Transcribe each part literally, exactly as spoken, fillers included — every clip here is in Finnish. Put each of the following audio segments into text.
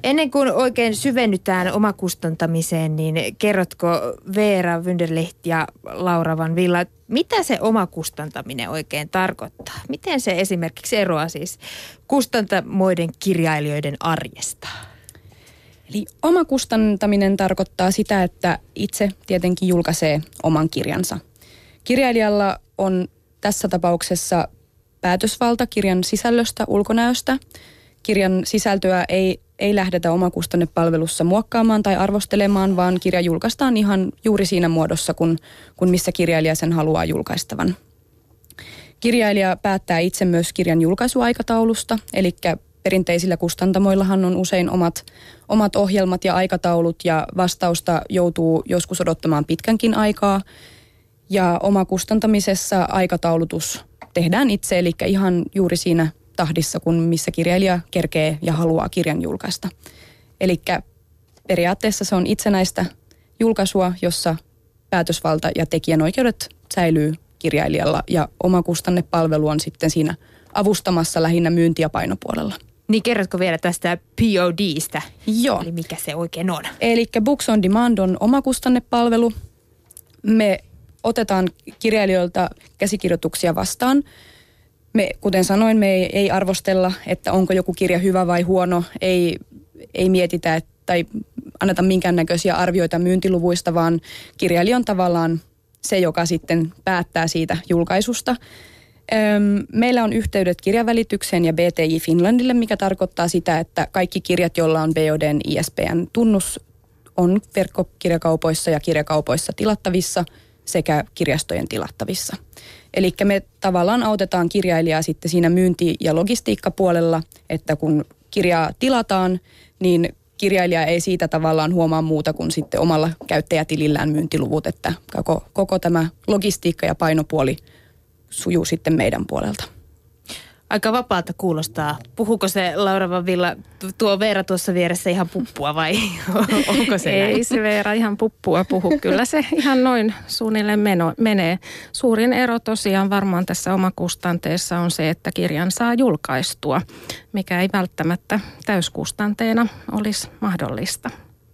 Ennen kuin oikein syvennytään omakustantamiseen, niin kerrotko Veera Wunderlich ja Laura van Villa, mitä se omakustantaminen oikein tarkoittaa? Miten se esimerkiksi eroaa siis kustantamoiden kirjailijoiden arjesta? Eli omakustantaminen tarkoittaa sitä, että itse tietenkin julkaisee oman kirjansa. Kirjailijalla on tässä tapauksessa päätösvalta kirjan sisällöstä, ulkonäöstä. Kirjan sisältöä ei, ei lähdetä omakustannepalvelussa muokkaamaan tai arvostelemaan, vaan kirja julkaistaan ihan juuri siinä muodossa, kun, kun missä kirjailija sen haluaa julkaistavan. Kirjailija päättää itse myös kirjan julkaisuaikataulusta, eli perinteisillä kustantamoillahan on usein omat, omat ohjelmat ja aikataulut, ja vastausta joutuu joskus odottamaan pitkänkin aikaa. Ja omakustantamisessa aikataulutus tehdään itse, eli ihan juuri siinä tahdissa, kun missä kirjailija kerkee ja haluaa kirjan julkaista. Eli periaatteessa se on itsenäistä julkaisua, jossa päätösvalta ja tekijänoikeudet säilyy kirjailijalla, ja omakustannepalvelu on sitten siinä avustamassa lähinnä myynti- ja painopuolella. Niin kerrotko vielä tästä P O D:stä? Joo. Eli mikä se oikein on? Eli Books on Demand on omakustannepalvelu. Me otetaan kirjailijoilta käsikirjoituksia vastaan. Me, kuten sanoin, me ei, ei arvostella, että onko joku kirja hyvä vai huono. Ei, ei mietitä et, tai anneta minkäännäköisiä arvioita myyntiluvuista, vaan kirjailija on tavallaan se, joka sitten päättää siitä julkaisusta. Meillä on yhteydet kirjavälitykseen ja B T J Finlandille, mikä tarkoittaa sitä, että kaikki kirjat, joilla on B O D:n I S B N-tunnus, on verkkokirjakaupoissa ja kirjakaupoissa tilattavissa sekä kirjastojen tilattavissa. Eli me tavallaan autetaan kirjailijaa sitten siinä myynti- ja logistiikkapuolella, että kun kirjaa tilataan, niin kirjailija ei siitä tavallaan huomaa muuta kuin sitten omalla käyttäjätilillään myyntiluvut, että koko, koko tämä logistiikka ja painopuoli sujuu sitten meidän puolelta. Aika vapaalta kuulostaa. Puhuuko se Laura van Villa, tuo Veera tuossa vieressä ihan puppua vai onko se Ei näin? se Veera ihan puppua puhu. Kyllä se ihan noin suunnilleen meno, menee. Suurin ero tosiaan varmaan tässä omakustanteessa on se, että kirjan saa julkaistua, mikä ei välttämättä täyskustanteena olisi mahdollista.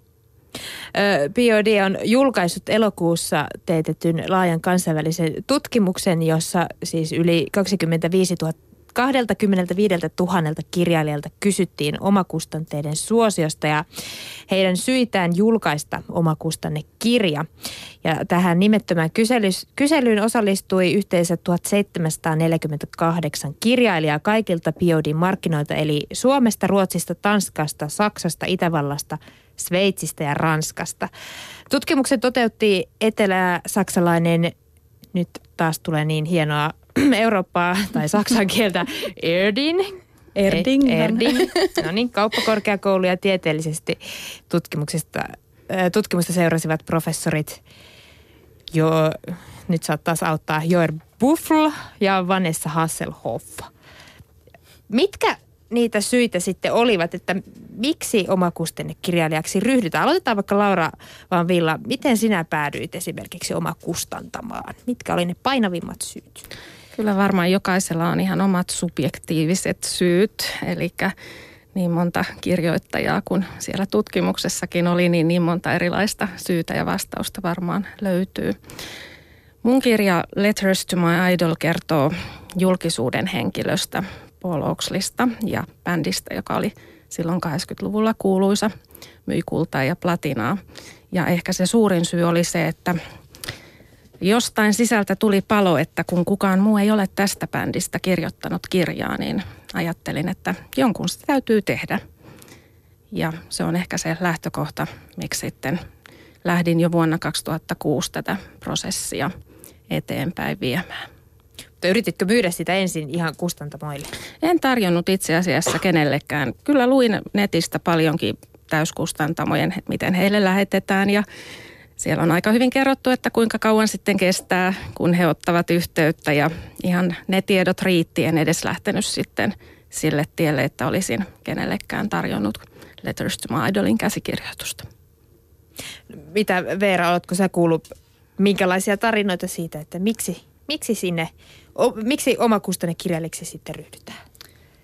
P O D on julkaissut elokuussa teetetyn laajan kansainvälisen tutkimuksen, jossa siis yli kaksikymmentäviisituhatta kaksikymmentäviisituhatta kirjailijalta kysyttiin omakustanteiden suosiosta ja heidän syitään julkaista omakustannekirja. Ja tähän nimettömään kyselyyn osallistui yhteensä tuhatseitsemänsataaneljäkymmentäkahdeksan kirjailijaa kaikilta P O D:n markkinoilta, eli Suomesta, Ruotsista, Tanskasta, Saksasta, Itävallasta, Sveitsistä ja Ranskasta. Tutkimuksen toteutti etelä-saksalainen, nyt taas tulee niin hienoa Eurooppaa tai saksan kieltä, Erdin. Erding. Erding. No niin, kauppakorkeakoulu ja tieteellisesti tutkimuksesta, tutkimusta seurasivat professorit, jo, nyt saat taas auttaa, Joer Buffel ja Vanessa Hasselhoff. Mitkä niitä syitä sitten olivat, että miksi omakustannekirjailijaksi ryhdytään? Aloitetaan vaikka Laura van Villa. Miten sinä päädyit esimerkiksi omakustantamaan? Mitkä oli ne painavimmat syyt? Kyllä varmaan jokaisella on ihan omat subjektiiviset syyt, eli niin monta kirjoittajaa, kun siellä tutkimuksessakin oli, niin niin monta erilaista syytä ja vastausta varmaan löytyy. Mun kirja Letters to my Idol kertoo julkisuuden henkilöstä, Paul Oakleysta ja bändistä, joka oli silloin kahdeksankymmentäluvulla kuuluisa, myi kultaa ja platinaa. Ja ehkä se suurin syy oli se, että jostain sisältä tuli palo, että kun kukaan muu ei ole tästä bändistä kirjoittanut kirjaa, niin ajattelin, että jonkun sitä täytyy tehdä. Ja se on ehkä se lähtökohta, miksi sitten lähdin jo vuonna kaksituhattakuusi tätä prosessia eteenpäin viemään. Mutta yrititkö myydä sitä ensin ihan kustantamoille? En tarjonnut itse asiassa kenellekään. Kyllä luin netistä paljonkin täyskustantamojen, miten heille lähetetään, ja siellä on aika hyvin kerrottu, että kuinka kauan sitten kestää, kun he ottavat yhteyttä, ja ihan ne tiedot riitti. En edes lähtenyt sitten sille tielle, että olisin kenellekään tarjonnut Letters to my Idolin käsikirjoitusta. Mitä Veera, oletko sä kuullut, minkälaisia tarinoita siitä, että miksi, miksi sinne, o, miksi omakustannekirjailijaksi sitten ryhdytään?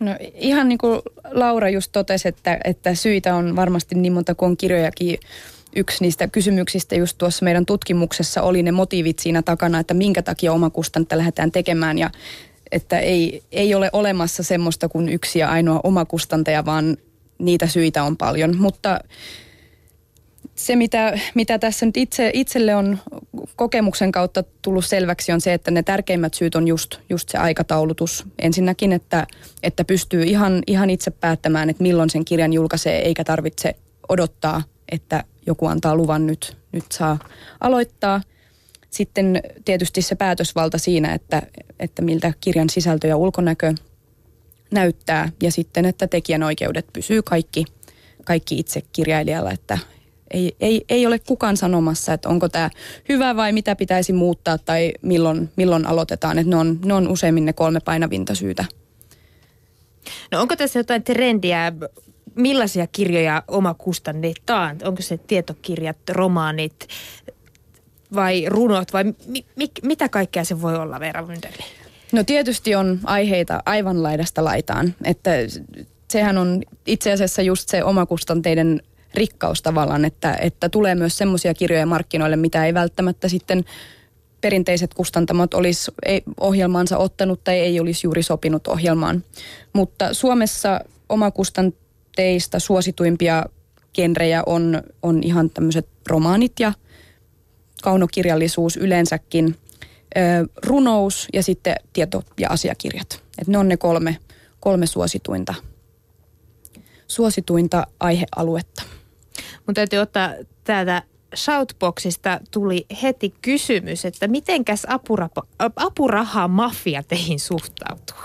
No ihan niin kuin Laura just totesi, että, että syitä on varmasti niin monta kuin on kirjojakin. Yksi niistä kysymyksistä just tuossa meidän tutkimuksessa oli ne motiivit siinä takana, että minkä takia omakustannetta lähdetään tekemään ja että ei, ei ole olemassa semmoista kuin yksi ja ainoa omakustantaja, vaan niitä syitä on paljon. Mutta se, mitä, mitä tässä nyt itse, itselle on kokemuksen kautta tullut selväksi, on se, että ne tärkeimmät syyt on just, just se aikataulutus. Ensinnäkin, että, että pystyy ihan, ihan itse päättämään, että milloin sen kirjan julkaisee, eikä tarvitse odottaa, että joku antaa luvan nyt, nyt saa aloittaa. Sitten tietysti se päätösvalta siinä, että, että miltä kirjan sisältö ja ulkonäkö näyttää. Ja sitten, että tekijänoikeudet pysyy kaikki, kaikki itse kirjailijalla, että ei, ei, ei ole kukaan sanomassa, että onko tämä hyvä vai mitä pitäisi muuttaa tai milloin, milloin aloitetaan. Että ne on, ne on useimmin ne kolme painavinta syytä. No onko tässä jotain trendiä, millaisia kirjoja omakustannetaan? Onko se tietokirjat, romaanit vai runot vai mi, mi, mitä kaikkea se voi olla, Veera Wunderli? No tietysti on aiheita aivan laidasta laitaan, että sehän on itse asiassa just se omakustanteiden rikkaus tavallaan, että, että tulee myös semmoisia kirjoja markkinoille, mitä ei välttämättä sitten perinteiset kustantamot olisi ohjelmaansa ottanut tai ei olisi juuri sopinut ohjelmaan. Mutta Suomessa omakustanteista suosituimpia genrejä on, on ihan tämmöiset romaanit ja kaunokirjallisuus yleensäkin, runous ja sitten tieto- ja asiakirjat. Et ne on ne kolme, kolme suosituinta, suosituinta aihealuetta. Mun täytyy ottaa täältä Shoutboxista tuli heti kysymys, että mitenkäs apuraha, apurahamafia teihin suhtautuu?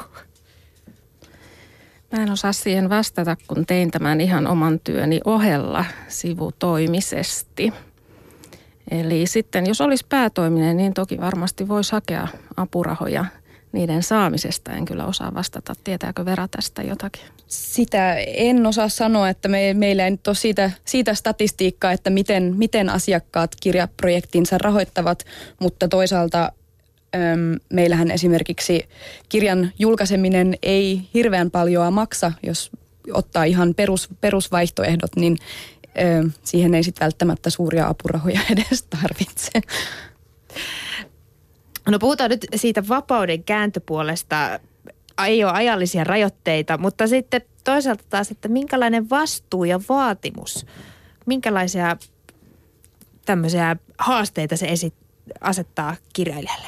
Mä en osaa siihen vastata, kun tein tämän ihan oman työni ohella sivutoimisesti. Eli sitten, jos olisi päätoiminen, niin toki varmasti voisi hakea apurahoja niiden saamisesta. En kyllä osaa vastata. Tietääkö Vera tästä jotakin? Sitä en osaa sanoa, että me, meillä ei nyt ole siitä, siitä statistiikkaa, että miten, miten asiakkaat kirjaprojektinsa rahoittavat, mutta toisaalta äm, meillähän esimerkiksi kirjan julkaiseminen ei hirveän paljoa maksa, jos ottaa ihan perus, perusvaihtoehdot, niin ö, siihen ei sitten välttämättä suuria apurahoja edes tarvitse. No puhutaan nyt siitä vapauden kääntöpuolesta. Ei ole ajallisia rajoitteita, mutta sitten toisaalta taas, että minkälainen vastuu ja vaatimus, minkälaisia tämmöisiä haasteita se esit, asettaa kirjailijalle?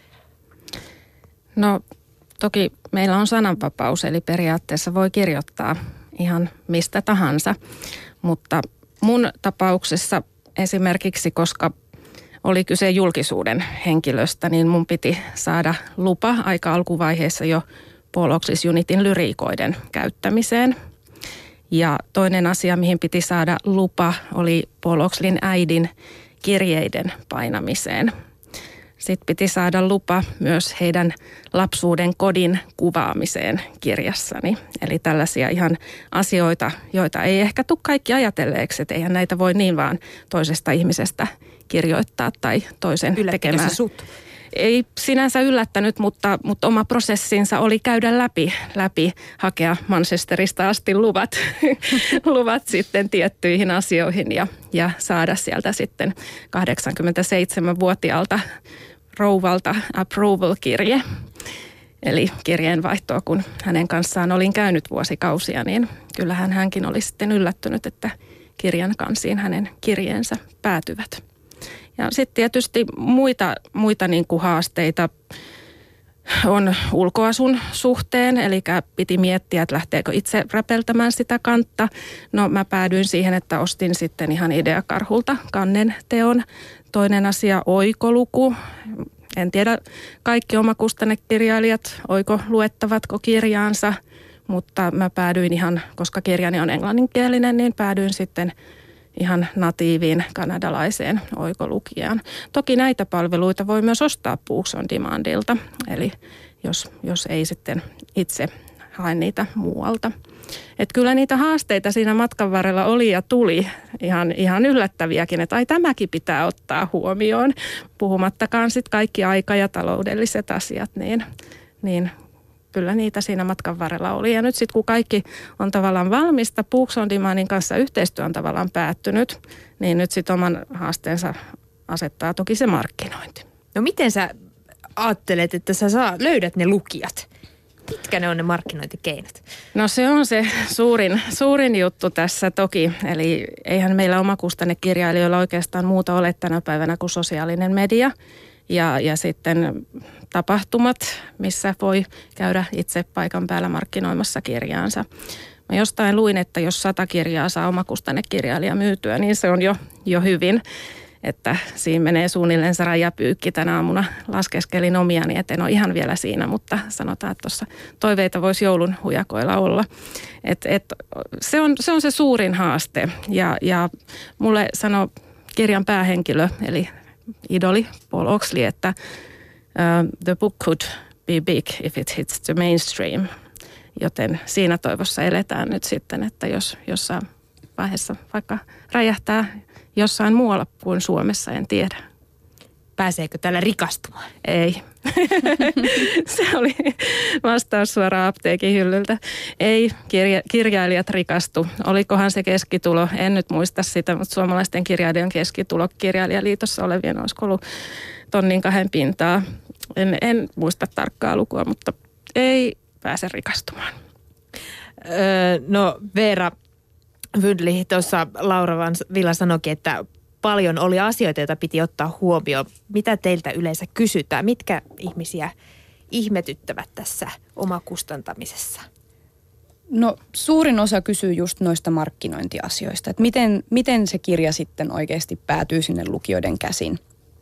No toki meillä on sananvapaus, eli periaatteessa voi kirjoittaa ihan mistä tahansa, mutta mun tapauksessa esimerkiksi, koska oli kyse julkisuuden henkilöstä, niin mun piti saada lupa aika alkuvaiheessa jo Paul Oxley Unitin lyriikoiden käyttämiseen. Ja toinen asia, mihin piti saada lupa, oli Paul Oxleyn äidin kirjeiden painamiseen. Sitten piti saada lupa myös heidän lapsuuden kodin kuvaamiseen kirjassani. Eli tällaisia ihan asioita, joita ei ehkä tule kaikki ajatelleeksi, että eihän näitä voi niin vaan toisesta ihmisestä kirjoittaa tai toisen tekemään. Se sut? Ei sinänsä yllättänyt, mutta, mutta oma prosessinsa oli käydä läpi, läpi hakea Manchesterista asti luvat, luvat sitten tiettyihin asioihin ja, ja saada sieltä sitten kahdeksankymmentäseitsemänvuotiaalta rouvalta approval-kirje. Eli kirjeenvaihtoa, kun hänen kanssaan olin käynyt vuosikausia, niin kyllähän hänkin oli sitten yllättynyt, että kirjan kansiin hänen kirjeensä päätyvät. Ja sitten tietysti muita, muita niin kuin haasteita on ulkoasun suhteen, eli piti miettiä, että lähteekö itse räpeltämään sitä kantta. No mä päädyin siihen, että ostin sitten ihan Ideakarhulta kannen teon. Toinen asia, oikoluku. En tiedä, kaikki omakustannekirjailijat oiko luettavatko kirjaansa, mutta mä päädyin ihan, koska kirjani on englanninkielinen, niin päädyin sitten ihan natiiviin kanadalaiseen oikolukijaan. Toki näitä palveluita voi myös ostaa Books on Demandilta, eli jos, jos ei sitten itse hae niitä muualta. Et kyllä niitä haasteita siinä matkan varrella oli ja tuli ihan, ihan yllättäviäkin, että ai tämäkin pitää ottaa huomioon. Puhumattakaan sitten kaikki aika- ja taloudelliset asiat, niin, niin kyllä niitä siinä matkan varrella oli. Ja nyt sitten kun kaikki on tavallaan valmista, Books on Demandin kanssa yhteistyö on tavallaan päättynyt, niin nyt sitten oman haasteensa asettaa toki se markkinointi. No miten sä ajattelet, että sä saa, löydät ne lukijat? Mitkä ne on ne markkinointikeinot? No se on se suurin, suurin juttu tässä toki. Eli eihän meillä omakustannekirjailijoilla oikeastaan muuta ole tänä päivänä kuin sosiaalinen media. Ja, ja sitten tapahtumat, missä voi käydä itse paikan päällä markkinoimassa kirjaansa. Mä jostain luin, että jos sata kirjaa saa omakustannekirjailija myytyä, niin se on jo, jo hyvin. Että siinä menee suunnilleen se rajapyykki. Tänä aamuna laskeskelin omiani, et en ole ihan vielä siinä, mutta sanotaan, että tuossa toiveita voisi joulun hujakoilla olla. Et, et, se, on, se on se suurin haaste ja, ja mulle sanoi kirjan päähenkilö, eli idoli Paul Oxley, että uh, the book could be big if it hits the mainstream. Joten siinä toivossa eletään nyt sitten, että jos jossain vaiheessa vaikka räjähtää jossain muualla kuin Suomessa, en tiedä. Pääseekö tällä rikastumaan? Ei. Se oli vastaus suoraan apteekin hyllyltä. Ei, kirja, kirjailijat rikastu. Olikohan se keskitulo? En nyt muista sitä, mutta suomalaisten kirjailijan keskitulo kirjailijaliitossa olevien olisiko ollut tonnin kahden pintaa. En, en muista tarkkaa lukua, mutta ei pääse rikastumaan. Öö, no Veera Wydli, tuossa Laura Villa sanoikin, että paljon oli asioita, joita piti ottaa huomioon. Mitä teiltä yleensä kysytään? Mitkä ihmisiä ihmetyttävät tässä omakustantamisessa? No suurin osa kysyy just noista markkinointiasioista, että miten, miten se kirja sitten oikeasti päätyy sinne lukijoiden käsin.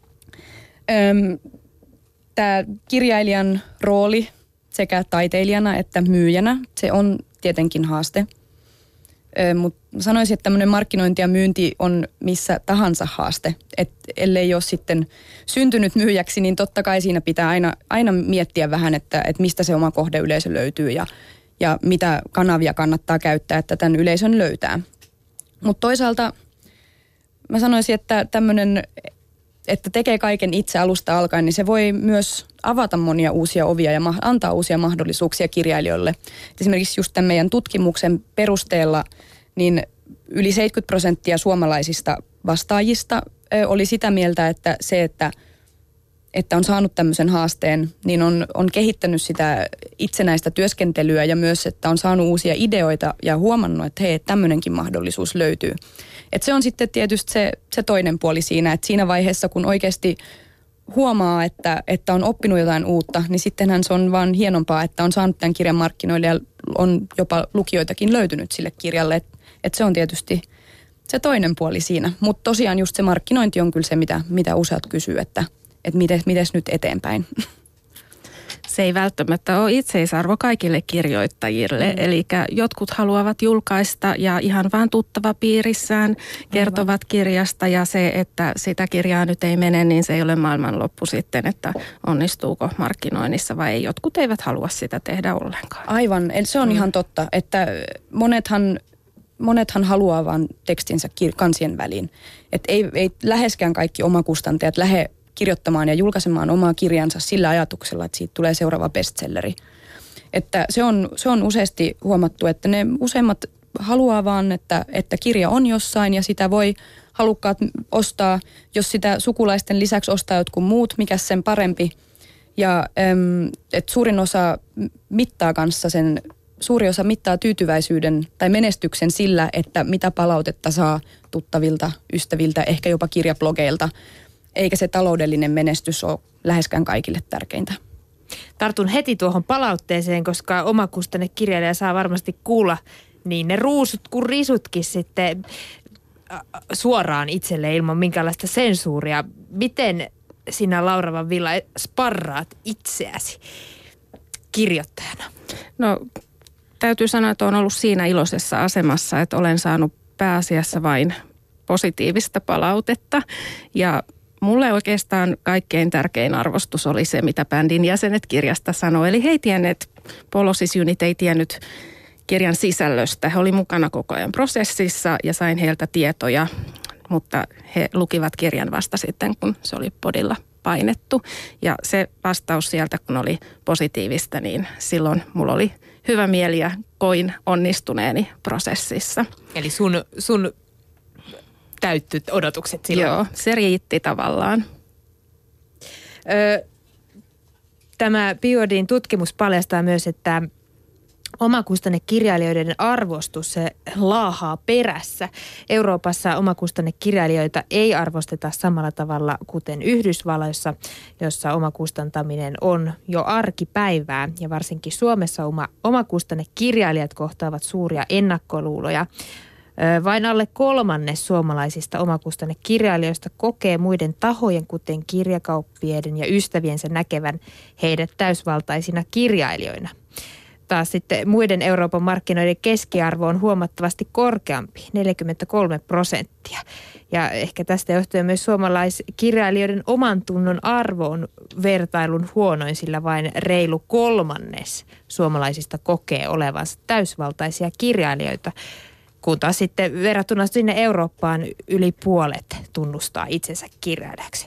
Tämä kirjailijan rooli sekä taiteilijana että myyjänä, se on tietenkin haaste. Mutta sanoisin, että tämmöinen markkinointi ja myynti on missä tahansa haaste. Että ellei ole sitten syntynyt myyjäksi, niin totta kai siinä pitää aina, aina miettiä vähän, että, että mistä se oma kohdeyleisö löytyy ja, ja mitä kanavia kannattaa käyttää, että tämän yleisön löytää. Mutta toisaalta mä sanoisin, että tämmöinen, että tekee kaiken itse alusta alkaen, niin se voi myös avata monia uusia ovia ja antaa uusia mahdollisuuksia kirjailijoille. Esimerkiksi just tämän meidän tutkimuksen perusteella niin yli seitsemänkymmentä prosenttia suomalaisista vastaajista oli sitä mieltä, että se, että, että on saanut tämmöisen haasteen, niin on, on kehittänyt sitä itsenäistä työskentelyä ja myös, että on saanut uusia ideoita ja huomannut, että hei, tämmöinenkin mahdollisuus löytyy. Että se on sitten tietysti se, se toinen puoli siinä, että siinä vaiheessa, kun oikeasti huomaa, että, että on oppinut jotain uutta, niin sittenhän se on vaan hienompaa, että on saanut tämän kirjan markkinoille ja on jopa lukijoitakin löytynyt sille kirjalle. Että et se on tietysti se toinen puoli siinä. Mutta tosiaan just se markkinointi on kyllä se, mitä, mitä useat kysyy, että et miten nyt eteenpäin. Se ei välttämättä ole itseisarvo kaikille kirjoittajille. Mm. Eli jotkut haluavat julkaista ja ihan vaan tuttava piirissään kertovat Aivan. kirjasta. Ja se, että sitä kirjaa nyt ei mene, niin se ei ole maailmanloppu sitten, että onnistuuko markkinoinnissa vai ei. Jotkut eivät halua sitä tehdä ollenkaan. Aivan, eli se on mm. ihan totta, että monethan, monethan haluaa vaan tekstinsä kansien väliin. Että ei, ei läheskään kaikki omakustantajat lähde kirjoittamaan ja julkaisemaan omaa kirjansa sillä ajatuksella, että siitä tulee seuraava bestselleri. Että se on, se on useasti huomattu, että ne useimmat haluaa vaan, että, että kirja on jossain ja sitä voi halukkaat ostaa, jos sitä sukulaisten lisäksi ostaa jotkut muut, mikä sen parempi. Ja että suurin osa mittaa kanssa sen, suuri osa mittaa tyytyväisyyden tai menestyksen sillä, että mitä palautetta saa tuttavilta, ystäviltä, ehkä jopa kirjablogeilta. Eikä se taloudellinen menestys ole läheskään kaikille tärkeintä. Tartun heti tuohon palautteeseen, koska omakustannekirjailija saa varmasti kuulla niin ne ruusut kuin risutkin sitten suoraan itselle ilman minkäänlaista sensuuria. Miten sinä, Laura Villa, sparraat itseäsi kirjoittajana? No täytyy sanoa, että olen ollut siinä iloisessa asemassa, että olen saanut pääasiassa vain positiivista palautetta ja mulle oikeastaan kaikkein tärkein arvostus oli se, mitä bändin jäsenet kirjasta sanoi. Eli he ei tienneet, Polosis Unit ei tiennyt kirjan sisällöstä. He oli mukana koko ajan prosessissa ja sain heiltä tietoja, mutta he lukivat kirjan vasta sitten, kun se oli podilla painettu. Ja se vastaus sieltä, kun oli positiivista, niin silloin mulla oli hyvä mieli ja koin onnistuneeni prosessissa. Eli sun, sun täytty odotukset silloin? Joo, se riitti tavallaan. Ö, tämä Biodin tutkimus paljastaa myös, että omakustannekirjailijoiden arvostus se laahaa perässä. Euroopassa omakustannekirjailijoita ei arvosteta samalla tavalla kuten Yhdysvalloissa, jossa omakustantaminen on jo arkipäivää. Ja varsinkin Suomessa oma, omakustannekirjailijat kohtaavat suuria ennakkoluuloja. Vain alle kolmannes suomalaisista omakustannekirjailijoista kokee muiden tahojen, kuten kirjakauppien ja ystäviensä näkevän heidät täysvaltaisina kirjailijoina. Taas sitten muiden Euroopan markkinoiden keskiarvo on huomattavasti korkeampi, neljäkymmentäkolme prosenttia. Ja ehkä tästä johtuen myös suomalaiskirjailijoiden oman tunnon arvo on vertailun huonoin, sillä vain reilu kolmannes suomalaisista kokee olevansa täysvaltaisia kirjailijoita. Kun taas sitten verrattuna sinne Eurooppaan yli puolet tunnustaa itsensä kirjailijaksi.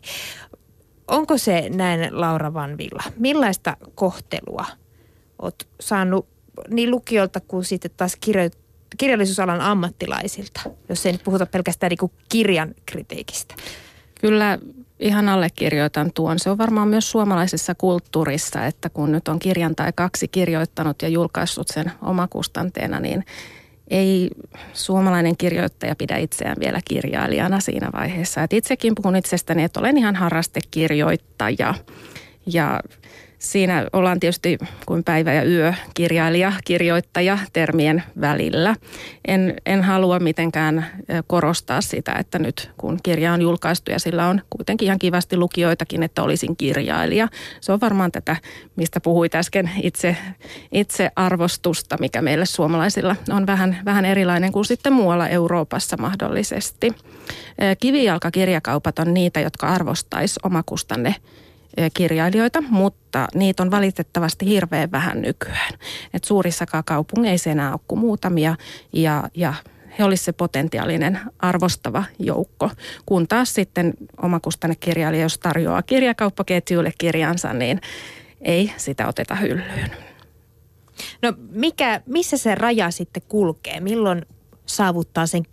Onko se näin, Laura Van Villa? Millaista kohtelua olet saanut niin lukijoilta kuin sitten taas kirjo- kirjallisuusalan ammattilaisilta, jos ei nyt puhuta pelkästään niin kuin kirjan kritiikistä? Kyllä ihan allekirjoitan tuon. Se on varmaan myös suomalaisessa kulttuurissa, että kun nyt on kirjan tai kaksi kirjoittanut ja julkaissut sen omakustanteena, niin ei suomalainen kirjoittaja pidä itseään vielä kirjailijana siinä vaiheessa. Et itsekin puhun itsestäni, että olen ihan harrastekirjoittaja ja siinä ollaan tietysti kuin päivä ja yö kirjailija, kirjoittaja termien välillä. En, en halua mitenkään korostaa sitä, että nyt kun kirja on julkaistu ja sillä on kuitenkin ihan kivasti lukijoitakin, että olisin kirjailija. Se on varmaan tätä, mistä puhuit äsken, itse, itse arvostusta, mikä meille suomalaisilla on vähän, vähän erilainen kuin sitten muualla Euroopassa mahdollisesti. Kivijalkakirjakaupat on niitä, jotka arvostaisi omakustanne kirjailijoita, mutta niitä on valitettavasti hirveän vähän nykyään. Et suurissakaan kaupungeissa enää ole kuin muutamia ja, ja he olisivat se potentiaalinen arvostava joukko. Kun taas sitten omakustannekirjailija, jos tarjoaa kirjakauppaketjuille kirjansa, niin ei sitä oteta hyllyyn. No mikä, missä se raja sitten kulkee? Milloin saavuttaa sen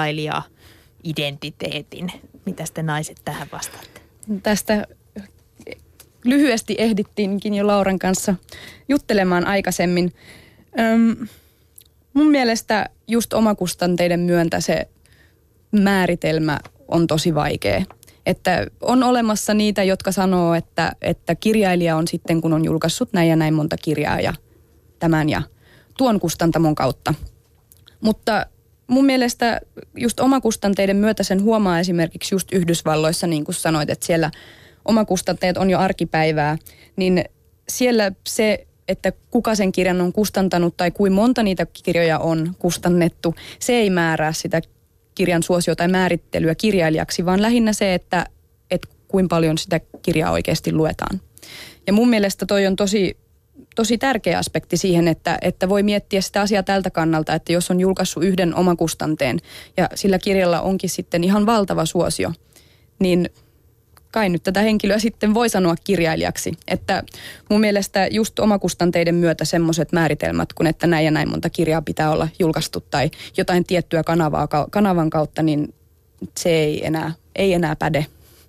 kirjailija-identiteetin? Mitä te naiset tähän vastaatte? Tästä lyhyesti ehdittiinkin jo Lauran kanssa juttelemaan aikaisemmin. Öm, mun mielestä just omakustanteiden myöntä se määritelmä on tosi vaikea. Että on olemassa niitä, jotka sanoo, että, että kirjailija on sitten, kun on julkaissut näin ja näin monta kirjaa ja tämän ja tuon kustantamon kautta. Mutta mun mielestä just omakustanteiden myötä sen huomaa esimerkiksi just Yhdysvalloissa, niin kuin sanoit, että siellä omakustanteet on jo arkipäivää, niin siellä se, että kuka sen kirjan on kustantanut tai kuinka monta niitä kirjoja on kustannettu, se ei määrää sitä kirjan suosio tai määrittelyä kirjailijaksi, vaan lähinnä se, että, että kuinka paljon sitä kirjaa oikeasti luetaan. Ja mun mielestä toi on tosi, tosi tärkeä aspekti siihen, että, että voi miettiä sitä asiaa tältä kannalta, että jos on julkaissut yhden omakustanteen ja sillä kirjalla onkin sitten ihan valtava suosio, niin kai nyt tätä henkilöä sitten voi sanoa kirjailijaksi. Että mun mielestä just omakustanteiden myötä semmoiset määritelmät, kun että näin ja näin monta kirjaa pitää olla julkaistu tai jotain tiettyä kanavaa, kanavan kautta, niin se ei enää, ei enää päde.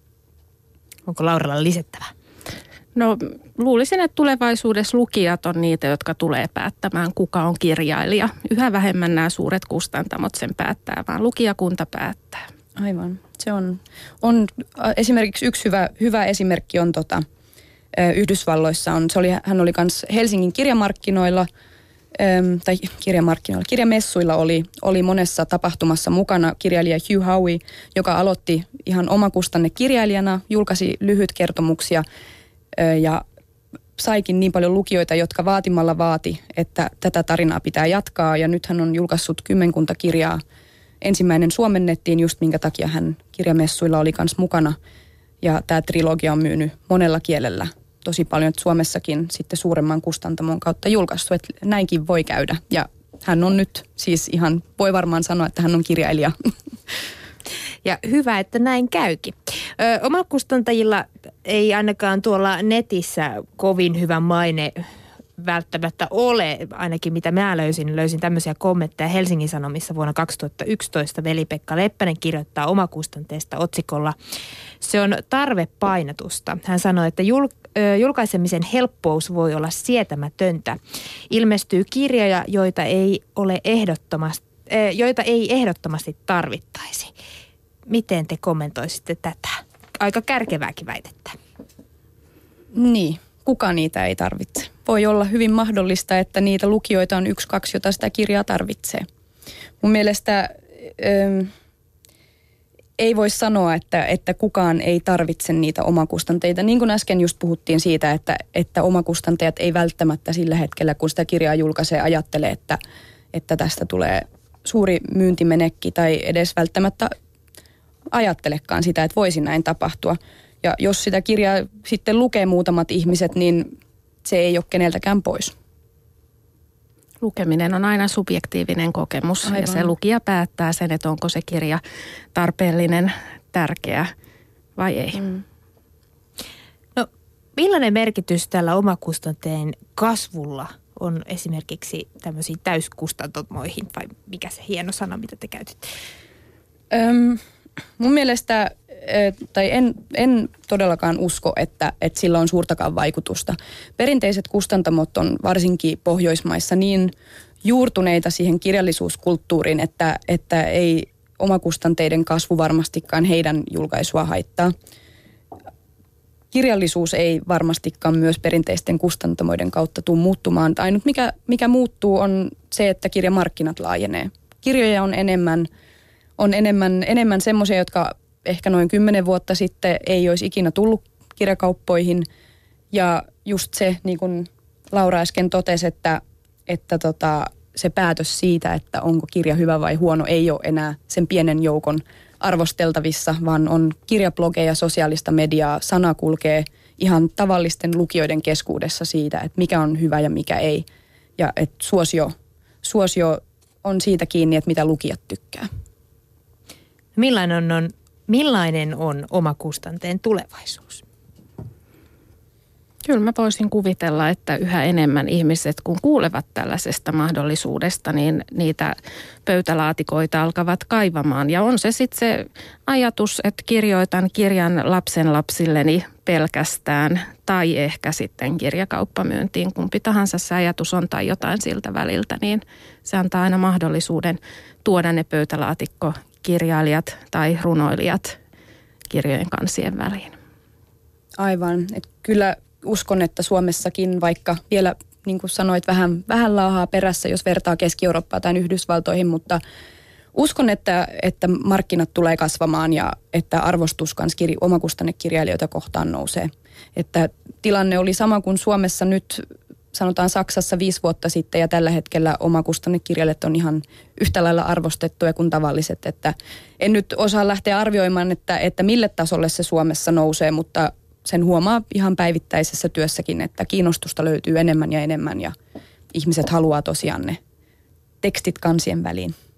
Onko Lauralla lisättävää? No luulisin, että tulevaisuudessa lukijat on niitä, jotka tulee päättämään, kuka on kirjailija. Yhä vähemmän nämä suuret kustantamot sen päättää, vaan lukijakunta päättää. Aivan. Se on, on esimerkiksi yksi hyvä, hyvä esimerkki on tota, Yhdysvalloissa. On, se oli, hän oli myös Helsingin kirjamarkkinoilla, äm, tai kirjamarkkinoilla, kirjamessuilla oli, oli monessa tapahtumassa mukana kirjailija Hugh Howey, joka aloitti ihan omakustanne kirjailijana, julkaisi lyhytkertomuksia ä, ja saikin niin paljon lukijoita, jotka vaatimalla vaati, että tätä tarinaa pitää jatkaa. Ja nyt hän on julkaissut kymmenkunta kirjaa. Ensimmäinen suomennettiin just minkä takia hän kirjamessuilla oli kans mukana. Ja tämä trilogia on myynyt monella kielellä tosi paljon, että Suomessakin sitten suuremman kustantamon kautta julkaistu, että näinkin voi käydä. Ja hän on nyt siis ihan, voi varmaan sanoa, että hän on kirjailija. Ja hyvä, että näin käykin. Ö, omakustantajilla ei ainakaan tuolla netissä kovin hyvä maine välttämättä ole, ainakin mitä mä löysin. Löysin tämmöisiä kommentteja Helsingin Sanomissa vuonna kaksituhattayksitoista. Veli-Pekka Leppänen kirjoittaa omakustanteesta otsikolla "Se on tarvepainotusta". Hän sanoi, että jul, ö, julkaisemisen helppous voi olla sietämätöntä. Ilmestyy kirjoja, joita ei ole ehdottomasti, ö, joita ei ehdottomasti tarvittaisi. Miten te kommentoisitte tätä? Aika kärkevääkin väitettä. Niin, kuka niitä ei tarvitse? Voi olla hyvin mahdollista, että niitä lukijoita on yksi, kaksi, jota sitä kirjaa tarvitsee. Mun mielestä ö, ei voi sanoa, että, että kukaan ei tarvitse niitä omakustanteita. Niin kuin äsken just puhuttiin siitä, että, että omakustantajat ei välttämättä sillä hetkellä, kun sitä kirjaa julkaisee, ajattele, että, että tästä tulee suuri myyntimenekki tai edes välttämättä ajattelekaan sitä, että voisi näin tapahtua. Ja jos sitä kirjaa sitten lukee muutamat ihmiset, niin se ei ole keneltäkään pois. Lukeminen on aina subjektiivinen kokemus. Aivan. Ja se lukija päättää sen, että onko se kirja tarpeellinen, tärkeä vai ei. Mm. No, millainen merkitys tällä omakustanteen kasvulla on esimerkiksi tämmöisiin täyskustantamoihin, vai mikä se hieno sana, mitä te käytitte? Öm, mun mielestä, tai en, en todellakaan usko, että, että sillä on suurtakaan vaikutusta. Perinteiset kustantamot on varsinkin Pohjoismaissa niin juurtuneita siihen kirjallisuuskulttuuriin, että, että ei omakustanteiden kasvu varmastikaan heidän julkaisua haittaa. Kirjallisuus ei varmastikaan myös perinteisten kustantamoiden kautta tule muuttumaan. Ainut mikä, mikä muuttuu on se, että kirjamarkkinat laajenee. Kirjoja on enemmän, on enemmän, enemmän semmoisia, jotka ehkä noin kymmenen vuotta sitten ei olisi ikinä tullut kirjakauppoihin. Ja just se, niin kuin Laura äsken totesi, että, että tota, se päätös siitä, että onko kirja hyvä vai huono, ei ole enää sen pienen joukon arvosteltavissa, vaan on kirjablogeja, sosiaalista mediaa, sana kulkee ihan tavallisten lukijoiden keskuudessa siitä, että mikä on hyvä ja mikä ei. Ja että suosio, suosio on siitä kiinni, että mitä lukijat tykkää. Millainen on, millainen on omakustanteen tulevaisuus? Kyllä mä voisin kuvitella, että yhä enemmän ihmiset, kun kuulevat tällaisesta mahdollisuudesta, niin niitä pöytälaatikoita alkavat kaivamaan. Ja on se sitten se ajatus, että kirjoitan kirjan lapsen lapsilleni pelkästään tai ehkä sitten kirjakauppamyyntiin. Kumpi tahansa se ajatus on tai jotain siltä väliltä, niin se antaa aina mahdollisuuden tuoda ne pöytälaatikkokirjailijat tai runoilijat kirjojen kansien väliin. Aivan. Et kyllä uskon, että Suomessakin, vaikka vielä niin kuin sanoit, vähän, vähän laahaa perässä, jos vertaa Keski-Eurooppaa tai Yhdysvaltoihin, mutta uskon, että, että markkinat tulee kasvamaan ja että arvostus kans kirja, omakustannekirjailijoita kohtaan nousee. Että tilanne oli sama kuin Suomessa nyt, sanotaan Saksassa viisi vuotta sitten, ja tällä hetkellä omakustannekirjailijat on ihan yhtä lailla arvostettuja kuin tavalliset. Että en nyt osaa lähteä arvioimaan, että, että mille tasolle se Suomessa nousee, mutta sen huomaa ihan päivittäisessä työssäkin, että kiinnostusta löytyy enemmän ja enemmän ja ihmiset haluaa tosiaan ne tekstit kansien väliin.